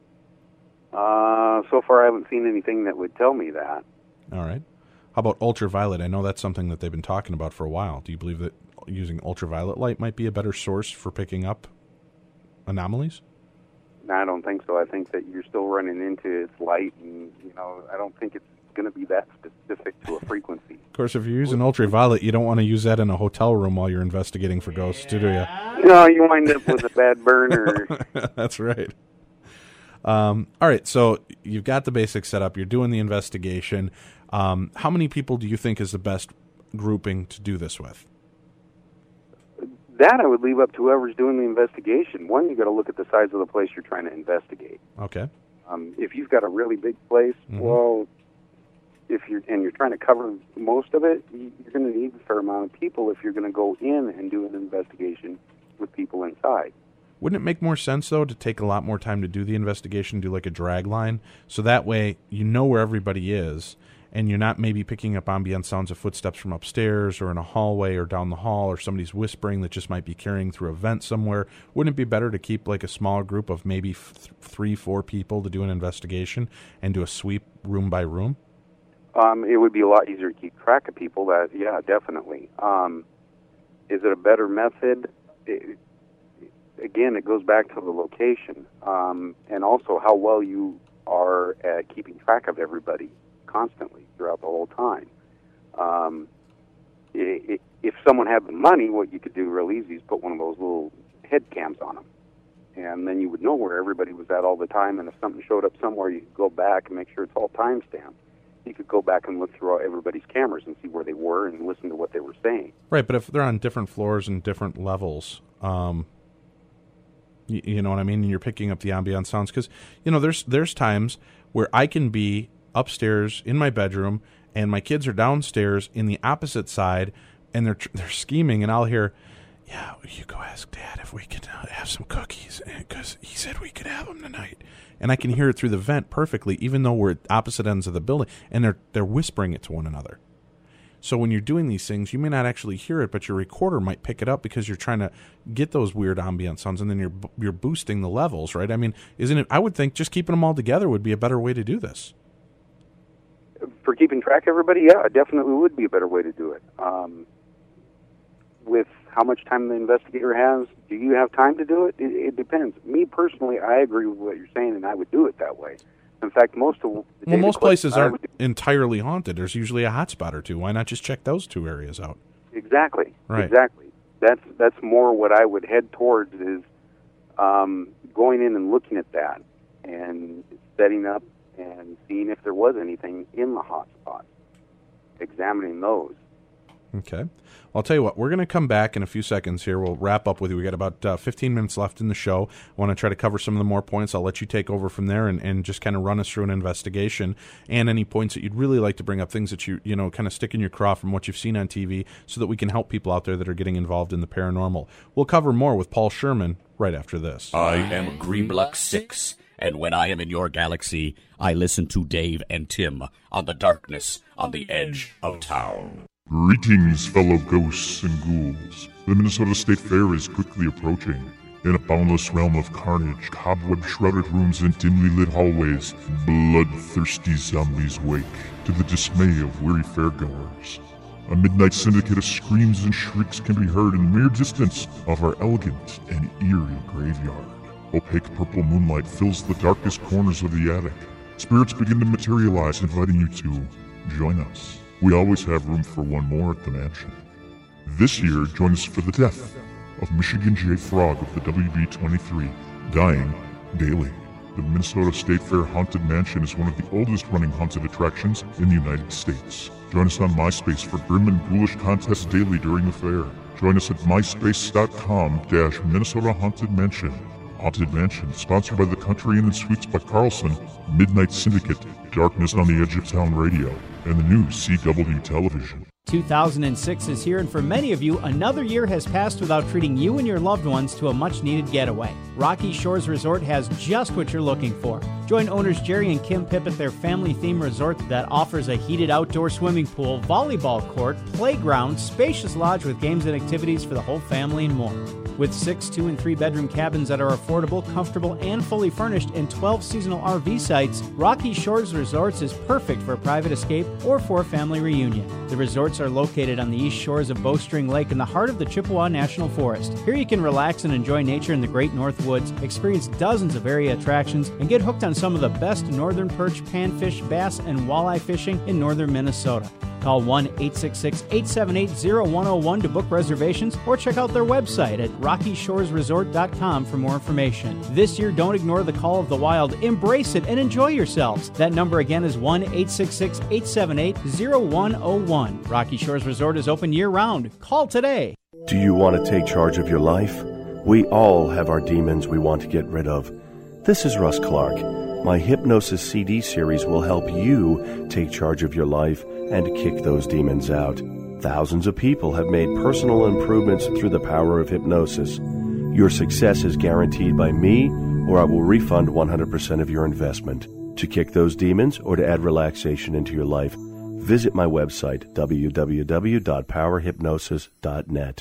So far I haven't seen anything that would tell me that. All right. How about ultraviolet? I know that's something that they've been talking about for a while. Do you believe that using ultraviolet light might be a better source for picking up anomalies? No, I don't think so. I think that you're still running into its light, and I don't think it's going to be that specific to a frequency. Of course, if you're using ultraviolet, you don't want to use that in a hotel room while you're investigating for ghosts, do you? No, you wind up with a bad burn. That's right. All right, so you've got the basics set up. You're doing the investigation. How many people do you think is the best grouping to do this with? That I would leave up to whoever's doing the investigation. One, you got to look at the size of the place you're trying to investigate. Okay. If you've got a really big place, well, if you're trying to cover most of it, you're going to need a fair amount of people if you're going to go in and do an investigation with people inside. Wouldn't it make more sense, though, to take a lot more time to do the investigation, do like a drag line, so that way you know where everybody is, and you're not maybe picking up ambient sounds of footsteps from upstairs or in a hallway or down the hall, or somebody's whispering that just might be carrying through a vent somewhere? Wouldn't it be better to keep like a smaller group of maybe 3-4 people to do an investigation and do a sweep room by room? It would be a lot easier to keep track of people. Yeah, definitely. Is it a better method? Again, it goes back to the location, and also how well you are at keeping track of everybody constantly throughout the whole time. If someone had the money, what you could do real easy is put one of those little head cams on them, and then you would know where everybody was at all the time, and if something showed up somewhere, you could go back and make sure it's all time-stamped. You could go back and look through everybody's cameras and see where they were and listen to what they were saying. Right, but if they're on different floors and different levels, you know what I mean? And you're picking up the ambient sounds, because there's times where I can be upstairs in my bedroom and my kids are downstairs in the opposite side, and they're scheming, and I'll hear, "Yeah, you go ask Dad if we could have some cookies, because he said we could have them tonight." And I can hear it through the vent perfectly, even though we're at opposite ends of the building, and they're whispering it to one another. So when you're doing these things, you may not actually hear it, but your recorder might pick it up because you're trying to get those weird ambient sounds, and then you're boosting the levels, right? I mean, isn't it? I would think just keeping them all together would be a better way to do this. For keeping track of everybody, yeah, it definitely would be a better way to do it. With how much time the investigator has, do you have time to do it? It depends. Me personally, I agree with what you're saying, and I would do it that way. In fact, most places aren't entirely haunted. There's usually a hot spot or two. Why not just check those two areas out? Exactly. Right. Exactly. That's more what I would head towards, is going in and looking at that and setting up and seeing if there was anything in the hot spots, examining those. Okay. Well, I'll tell you what, we're going to come back in a few seconds here. We'll wrap up with you. We got about 15 minutes left in the show. I want to try to cover some of the more points. I'll let you take over from there and just kind of run us through an investigation and any points that you'd really like to bring up, things that you kind of stick in your craw from what you've seen on TV, so that we can help people out there that are getting involved in the paranormal. We'll cover more with Paul Sherman right after this. I am Greebluck6, and when I am in your galaxy, I listen to Dave and Tim on the darkness on the edge of town. Greetings, fellow ghosts and ghouls. The Minnesota State Fair is quickly approaching. In a boundless realm of carnage, cobweb-shrouded rooms and dimly lit hallways, bloodthirsty zombies wake, to the dismay of weary fairgoers. A midnight syndicate of screams and shrieks can be heard in the mere distance of our elegant and eerie graveyard. Opaque purple moonlight fills the darkest corners of the attic. Spirits begin to materialize, inviting you to join us. We always have room for one more at the mansion. This year, join us for the death of Michigan J. Frog of the WB-23, dying daily. The Minnesota State Fair Haunted Mansion is one of the oldest running haunted attractions in the United States. Join us on MySpace for grim and ghoulish contests daily during the fair. Join us at myspace.com/Minnesota Haunted Mansion. Haunted Mansion, sponsored by the Country Inn & Suites by Carlson, Midnight Syndicate, Darkness on the Edge of Town Radio, and the new CW Television. 2006 is here, and for many of you, another year has passed without treating you and your loved ones to a much-needed getaway. Rocky Shores Resort has just what you're looking for. Join owners Jerry and Kim Pipp at their family-themed resort that offers a heated outdoor swimming pool, volleyball court, playground, spacious lodge with games and activities for the whole family and more. With 6 2- and 3-bedroom cabins that are affordable, comfortable, and fully furnished, and 12 seasonal RV sites, Rocky Shores Resorts is perfect for a private escape or for a family reunion. The resorts are located on the east shores of Bowstring Lake in the heart of the Chippewa National Forest. Here you can relax and enjoy nature in the Great North Woods, experience dozens of area attractions, and get hooked on some of the best northern perch, panfish, bass, and walleye fishing in northern Minnesota. Call 1-866-878-0101 to book reservations or check out their website at rockyshoresresort.com for more information. This year, don't ignore the call of the wild. Embrace it and enjoy yourselves. That number again is 1-866-878-0101. Rocky Shores Resort is open year-round. Call today. Do you want to take charge of your life? We all have our demons we want to get rid of. This is Russ Clark. My Hypnosis CD series will help you take charge of your life and kick those demons out. Thousands of people have made personal improvements through the power of hypnosis. Your success is guaranteed by me, or I will refund 100% of your investment. To kick those demons or to add relaxation into your life, visit my website, www.powerhypnosis.net.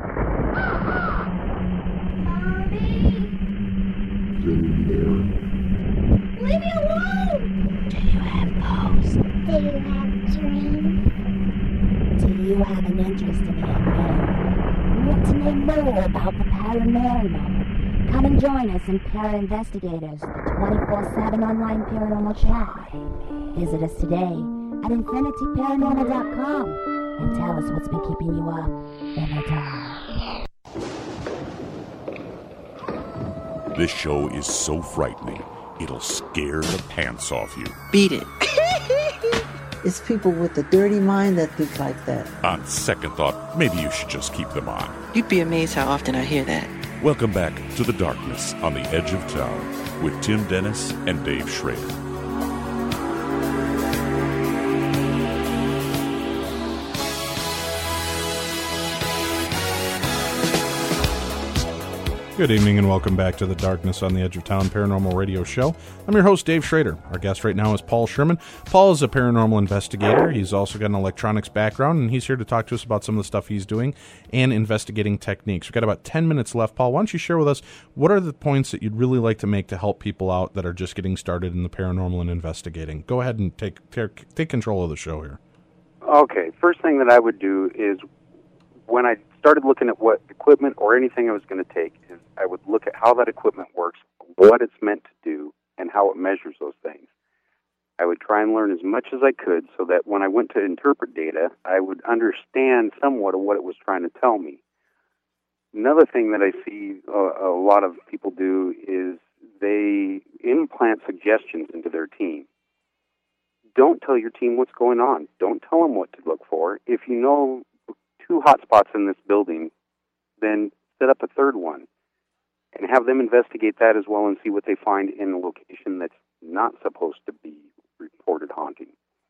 Leave me alone! Do you have ghosts? Do you have dreams? Do you have an interest in the unknown? Want to know more about the paranormal? Come and join us in Para Investigators, the 24/7 online paranormal chat. Visit us today at infinityparanormal.com and tell us what's been keeping you up in the dark. This show is so frightening, it'll scare the pants off you. Beat it. It's people with a dirty mind that think like that. On second thought, maybe you should just keep them on. You'd be amazed how often I hear that. Welcome back to The Darkness on the Edge of Town with Tim Dennis and Dave Schrader. Good evening and welcome back to The Darkness on the Edge of Town Paranormal Radio Show. I'm your host, Dave Schrader. Our guest right now is Paul Sherman. Paul is a paranormal investigator. He's also got an electronics background, and he's here to talk to us about some of the stuff he's doing and investigating techniques. We've got about 10 minutes left. Paul, why don't you share with us what are the points that you'd really like to make to help people out that are just getting started in the paranormal and investigating? Go ahead and take control of the show here. Okay, first thing that I would do is when I started looking at what equipment or anything I was going to take, is I would look at how that equipment works, what it's meant to do, and how it measures those things. I would try and learn as much as I could so that when I went to interpret data, I would understand somewhat of what it was trying to tell me. Another thing that I see a lot of people do is they implant suggestions into their team. Don't tell your team what's going on. Don't tell them what to look for. If you know 2 hotspots in this building, then set up a third one and have them investigate that as well and see what they find in a location that's not supposed to be reported haunting.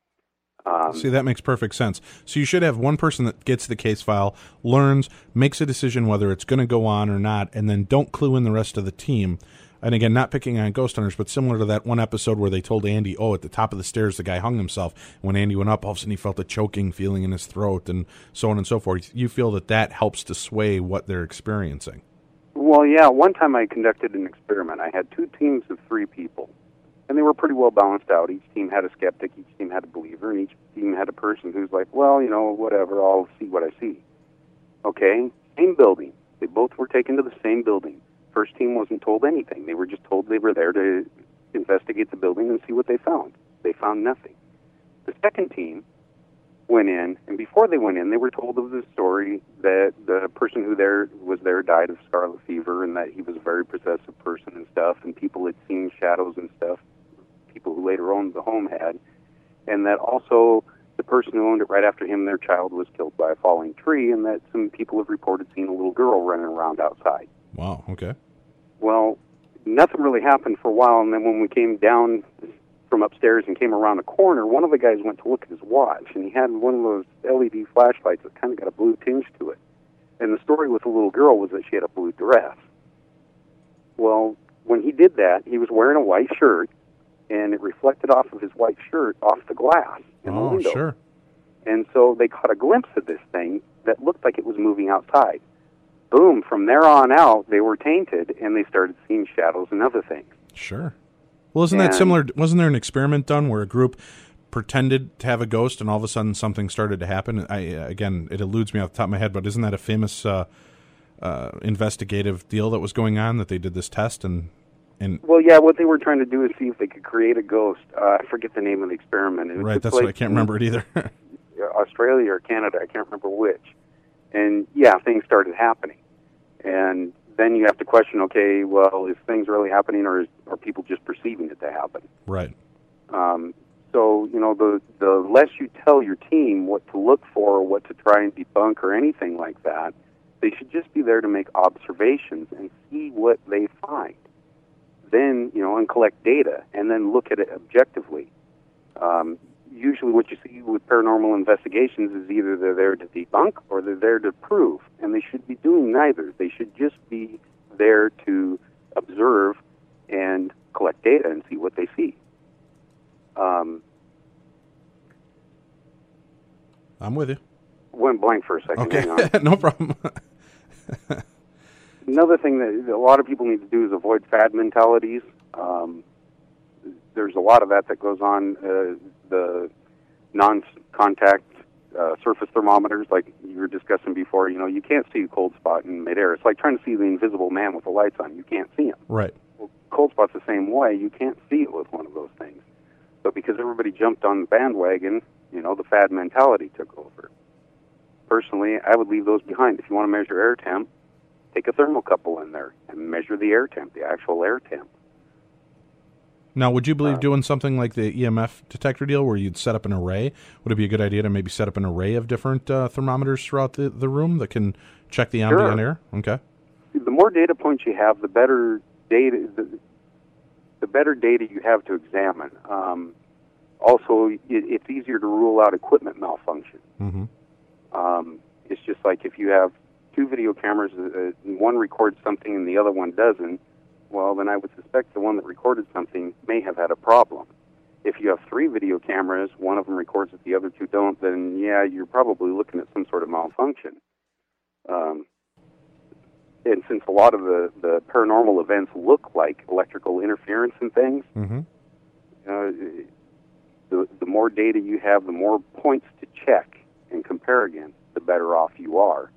See, that makes perfect sense. So you should have one person that gets the case file, learns, makes a decision whether it's going to go on or not, and then don't clue in the rest of the team. And again, not picking on ghost hunters, but similar to that one episode where they told Andy, at the top of the stairs, the guy hung himself. When Andy went up, all of a sudden he felt a choking feeling in his throat and so on and so forth. You feel that helps to sway what they're experiencing. Well, yeah. One time I conducted an experiment. I had 2 teams of 3 people, and they were pretty well balanced out. Each team had a skeptic, each team had a believer, and each team had a person who's like, well, whatever, I'll see what I see. Okay, same building. They both were taken to the same building. First team wasn't told anything. They were just told they were there to investigate the building and see what they found. They found nothing. The second team went in, and before they went in, they were told of the story that the person who was there died of scarlet fever and that he was a very possessive person and stuff, and people had seen shadows and stuff, people who later owned the home had, and that also the person who owned it right after him, their child, was killed by a falling tree, and that some people have reported seeing a little girl running around outside. Wow, okay. Well, nothing really happened for a while, and then when we came down from upstairs and came around a corner, one of the guys went to look at his watch, and he had one of those LED flashlights that kind of got a blue tinge to it. And the story with the little girl was that she had a blue dress. Well, when he did that, he was wearing a white shirt, and it reflected off of his white shirt off the glass in the window. Sure. And so they caught a glimpse of this thing that looked like it was moving outside. Boom, from there on out, they were tainted, and they started seeing shadows and other things. Sure. Well, isn't that similar? Wasn't there an experiment done where a group pretended to have a ghost, and all of a sudden something started to happen? Again, it eludes me off the top of my head, but isn't that a famous investigative deal that was going on, that they did this test? And Well, yeah, what they were trying to do is see if they could create a ghost. I forget the name of the experiment. Right, that's what I can't remember it either. Australia or Canada, I can't remember which. And yeah, things started happening. And then you have to question, okay, well, is things really happening, or are people just perceiving it to happen? Right. So, the less you tell your team what to look for or what to try and debunk or anything like that, they should just be there to make observations and see what they find. Then, and collect data, and then look at it objectively. Usually what you see with paranormal investigations is either they're there to debunk or they're there to prove, and they should be doing neither. They should just be there to observe and collect data and see what they see. I'm with you. Went blank for a second. Okay, Hang on. no problem. Another thing that a lot of people need to do is avoid fad mentalities. There's a lot of that goes on. The non-contact surface thermometers, like you were discussing before, you can't see a cold spot in midair. It's like trying to see the invisible man with the lights on. You can't see him. Right. Well, cold spot's the same way. You can't see it with one of those things. But because everybody jumped on the bandwagon, the fad mentality took over. Personally, I would leave those behind. If you want to measure air temp, take a thermocouple in there and measure the air temp, the actual air temp. Now, would you believe doing something like the EMF detector deal where you'd set up an array? Would it be a good idea to maybe set up an array of different thermometers throughout the room that can check the ambient air? Okay. The more data points you have, the better data the better data you have to examine. Also, it's easier to rule out equipment malfunction. Mm-hmm. It's just like if you have two video cameras, one records something and the other one doesn't, well, then I would suspect the one that recorded something may have had a problem. If you have three video cameras, one of them records it, the other two don't, then, yeah, you're probably looking at some sort of malfunction. And since a lot of the paranormal events look like electrical interference and things, mm-hmm. The more data you have, the more points to check and compare against, the better off you are.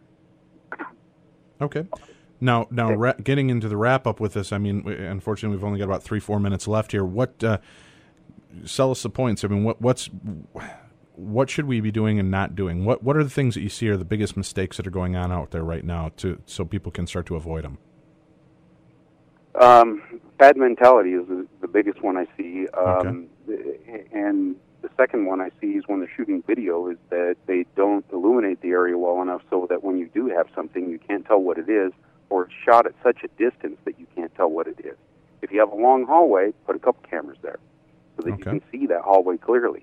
Okay. Now, getting into the wrap-up with this, I mean, unfortunately, we've only got about 3-4 minutes left here. Sell us the points. I mean, what should we be doing and not doing? What are the things that you see are the biggest mistakes that are going on out there right now, so people can start to avoid them? Bad mentality is the biggest one I see. Okay. And the second one I see is when they're shooting video is that they don't illuminate the area well enough so that when you do have something, you can't tell what it is, or it's shot at such a distance that you can't tell what it is. If you have a long hallway, put a couple cameras there so that you can see that hallway clearly.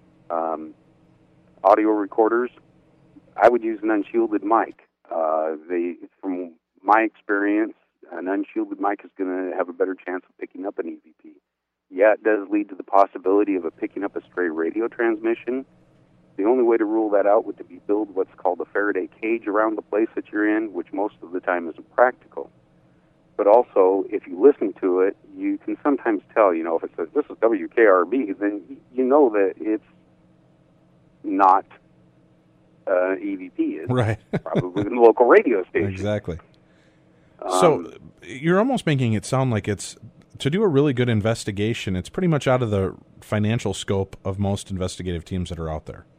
Audio recorders, I would use an unshielded mic. From my experience, an unshielded mic is going to have a better chance of picking up an EVP. Yeah, it does lead to the possibility of picking up a stray radio transmission. The only way to rule that out would be build what's called a Faraday cage around the place that you're in, which most of the time isn't practical. But also, if you listen to it, you can sometimes tell, if it says, this is WKRB, then you know that it's not EVP. It's right. probably the local radio station. Exactly. So you're almost making it sound like it's, to do a really good investigation, it's pretty much out of the financial scope of most investigative teams that are out there.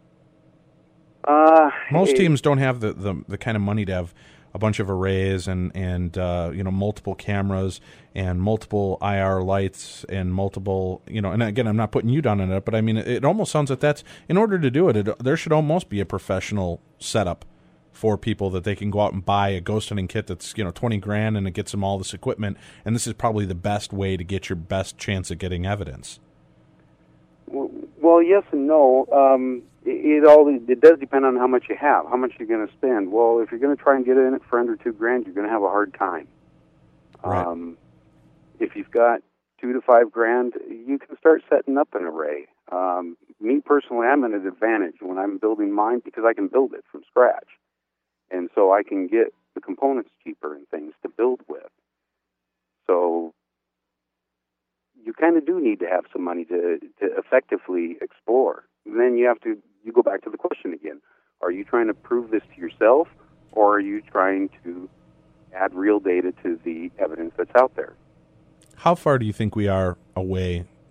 Most teams don't have the kind of money to have a bunch of arrays and multiple cameras and multiple IR lights and multiple, and again, I'm not putting you down on it, but I mean, it almost sounds like that's, in order to do it, there should almost be a professional setup for people that they can go out and buy a ghost hunting kit that's, $20,000 and it gets them all this equipment. And this is probably the best way to get your best chance at getting evidence. Well, yes and no. It does depend on how much you have, how much you're going to spend. Well, if you're going to try and get in it for under $2,000, you're going to have a hard time. Right. If you've got $2,000 to $5,000, you can start setting up an array. Me personally, I'm at an advantage when I'm building mine because I can build it from scratch. And so I can get the components cheaper and things to build with. So you kind of do need to have some money to effectively explore. And then you go back to the question again. Are you trying to prove this to yourself, or are you trying to add real data to the evidence that's out there? How far do you think we are away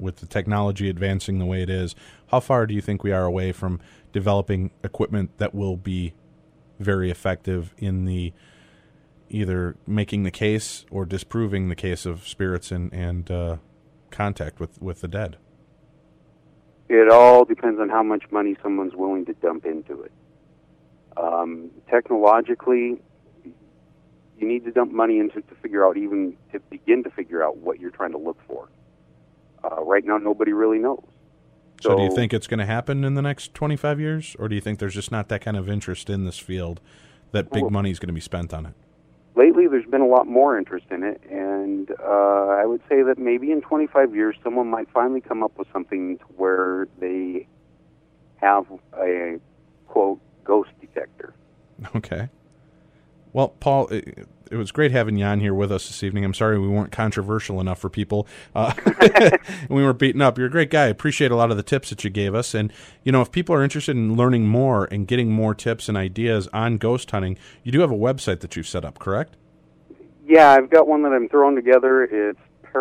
with the technology advancing the way it is, how far do you think we are away from developing equipment that will be very effective in the either making the case or disproving the case of spirits and contact with the dead? It all depends on how much money someone's willing to dump into it. Technologically, you need to dump money into it to figure out, even to begin to figure out what you're trying to look for. Right now, nobody really knows. So do you think it's going to happen in the next 25 years, or do you think there's just not that kind of interest in this field that big money is going to be spent on it? Lately, there's been a lot more interest in it, and I would say that maybe in 25 years, someone might finally come up with something to where they have a, quote, ghost detector. Okay. Well, Paul, it was great having you on here with us this evening. I'm sorry we weren't controversial enough for people. We weren't beaten up. You're a great guy. I appreciate a lot of the tips that you gave us. And, if people are interested in learning more and getting more tips and ideas on ghost hunting, you do have a website that you've set up, correct? Yeah, I've got one that I'm throwing together. It's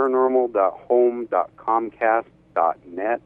paranormal.home.comcast.net.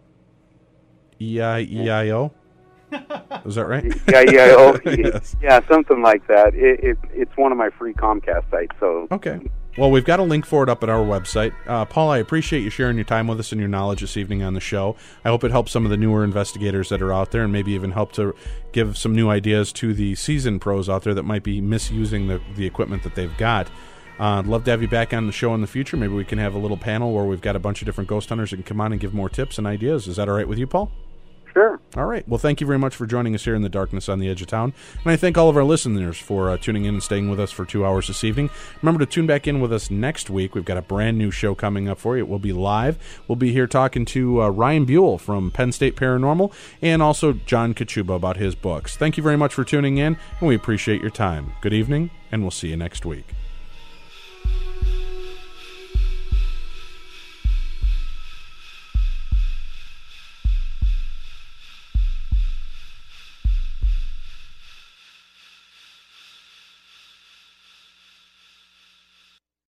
EIEIO? Is that right? EIEIO. Yes. Yeah, something like that. It's one of my free Comcast sites. So okay. Well, we've got a link for it up at our website. Paul, I appreciate you sharing your time with us and your knowledge this evening on the show. I hope it helps some of the newer investigators that are out there, and maybe even help to give some new ideas to the seasoned pros out there that might be misusing the equipment that they've got. I'd love to have you back on the show in the future. Maybe we can have a little panel where we've got a bunch of different ghost hunters that can come on and give more tips and ideas. Is that all right with you, Paul? Sure. All right. Well, thank you very much for joining us here in the darkness on the edge of town. And I thank all of our listeners for tuning in and staying with us for 2 hours this evening. Remember to tune back in with us next week. We've got a brand new show coming up for you. It will be live. We'll be here talking to Ryan Buell from Penn State Paranormal and also John Kachuba about his books. Thank you very much for tuning in, and we appreciate your time. Good evening, and we'll see you next week.